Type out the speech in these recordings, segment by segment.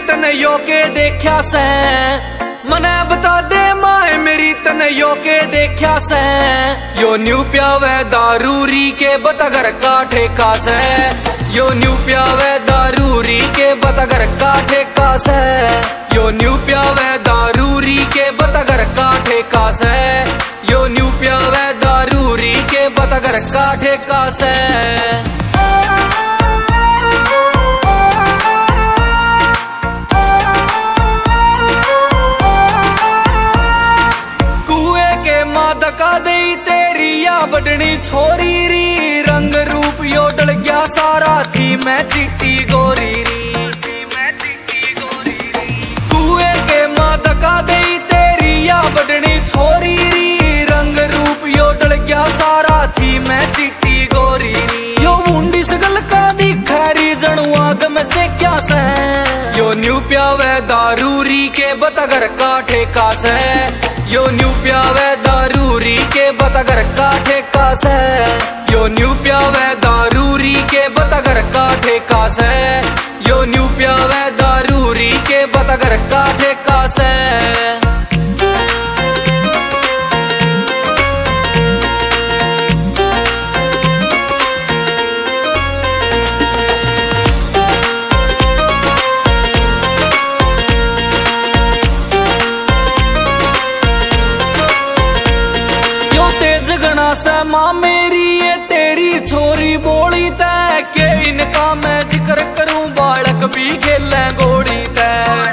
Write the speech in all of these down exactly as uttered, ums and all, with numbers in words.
तने यो के देखा से, मने बता दे माए मेरी तने यो के देखा से। यो न्यू प्यावे दारूरी के बता घर का ठेका से, यो न्यू प्यावे दारूरी के बता घर का ठेका से, यो न्यू प्यावे दारूरी के बता घर का ठेका से, यो न्यू प्यावे दारूरी के बता घर का ठेका से। धक्का दे तेरी या बडनी छोरी री, रंग रूप यो डल गया सारा थी मैं चिट्टी गोरी री। कुए के माँ धक्का दे तेरी या बडनी छोरी री, रंग रूप यो डल गया सारा थी मैं चिट्टी गोरी री। यो बूंदी सगल का दिखरी जणु आग में से क्या से, यो न्यू प्यावे दारूरी के बता घर का ठेका से, यो न्यू प्यावे दारूरी के बता घर का ठेका से, यो न्यू प्यावे दारूरी के बता घर का ठेका से, यो न्यू प्यावे दारूरी के बता घर का ठेका से। से माँ मेरी ये तेरी छोरी बोली तय के इनका मैं जिक्र करूं बालक भी खेले गोड़ी तय।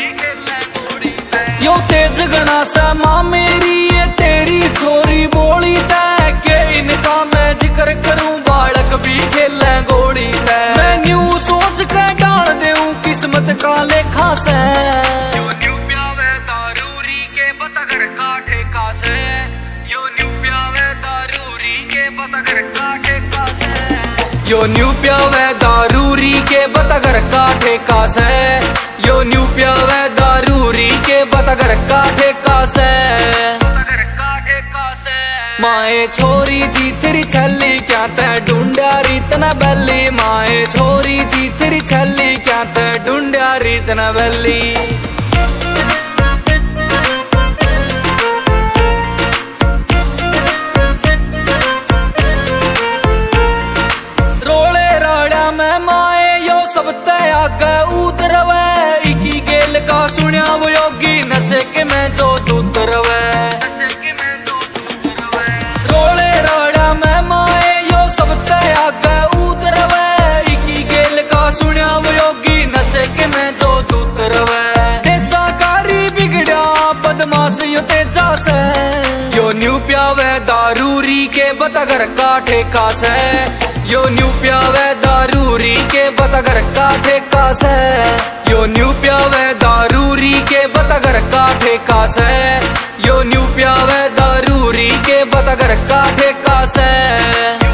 यो तेज गणा से माँ मेरी ये तेरी छोरी बोली तय के इनका मैं जिक्र करूं बालक भी खेले गोड़ी तय। मैं न्यू सोच के डाल दूं किस्मत का लेखा से, यो न्यू प्यावे दारूरी के बता घर का ठेका से, यो न्यू प्यावे दारूरी के बता घर का ठेका से, यो न्यू प्यावे दारूरी के बता घर का ठेका से, यो न्यू प्यावे दारूरी के बता घर का ठेका से। माए छोरी थी तेरी छली क्या ते ढूंढा रीतना बल्ली, माए छोरी थी तेरी छली क्या ते ढूंढा रीतना बल्ली। सब तय आगे उतरवे इकी गेल का सुनिया वो योगी नशे के मैं जो दूतरवे। रोले रोड़ा में माए यो सब तय आगे उतरवे इकी गेल का सुनिया वो योगी नशे के मैं जो दूतरवे। देसा कारी बिगड़ा बदमाश यो तेजा से, यो न्यू प्यावे दारूरी के बता घर का ठेका से, यो न्यू प्यावे दारूरी के बता घर का ठेका से, यो न्यू प्यावे दारूरी के बता घर का ठेका से, यो न्यू प्यावे दारूरी के बता घर का ठेका से।